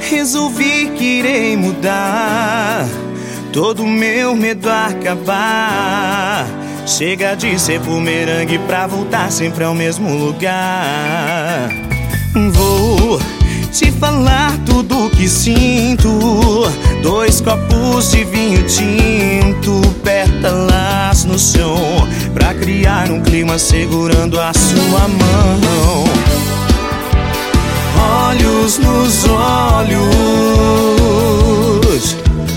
Resolvi que irei mudar, todo meu medo acabar. Chega de ser bumerangue pra voltar sempre ao mesmo lugar. Vou te falar tudo que sinto. 2 copos de vinho tinto, pétalas no chão, pra criar um clima segurando a sua mão. Olhos nos olhos,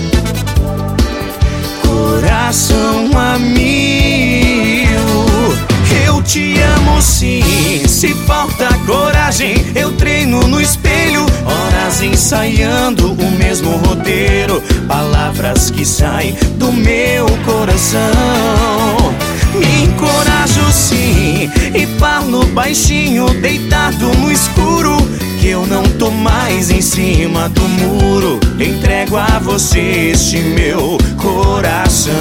coração a mil. Eu te amo sim, se falta coragem eu treino no espelho, horas ensaiando o mesmo roteiro. Palavras que saem do meu coração. Me encorajo sim e falo baixinho, deitado no escuro, que eu não tô mais em cima do muro. Entrego a você este meu coração.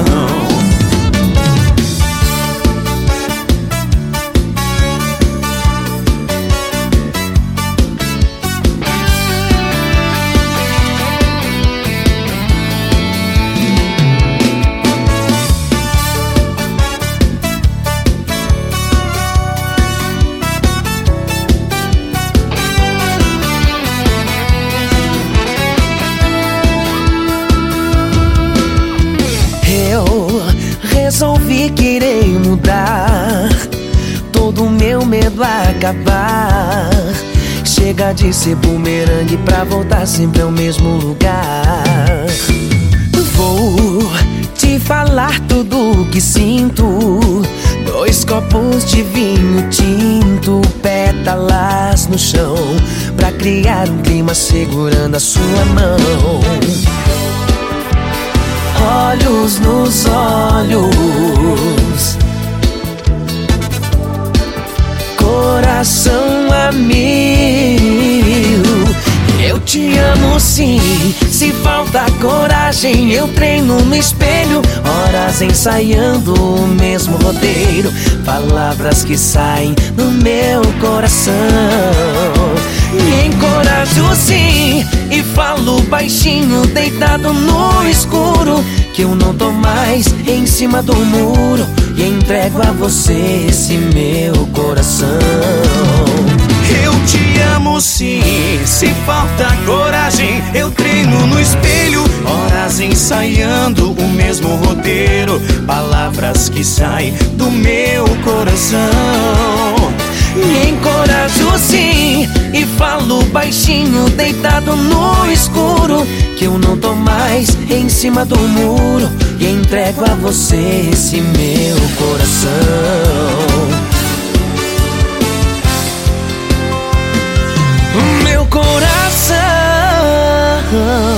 Resolvi que irei mudar, todo meu medo acabar. Chega de ser bumerangue pra voltar sempre ao mesmo lugar. Vou te falar tudo o que sinto. 2 copos de vinho tinto, pétalas no chão, pra criar um clima segurando a sua mão. Olhos nos olhos, coração a mil. Eu te amo sim, se falta coragem eu treino no espelho, horas ensaiando o mesmo roteiro. Palavras que saem do meu coração. Me encorajo sim e falo baixinho, deitado no escuro, que eu não tô mais em cima do muro, e entrego a você esse meu coração. Eu te amo sim, se falta coragem eu treino no espelho, horas ensaiando o mesmo roteiro. Palavras que saem do meu coração. Me encorajo sim e falo baixinho, deitado no escuro, que eu não tô mais em cima do muro, e entrego a você esse meu coração. Meu coração.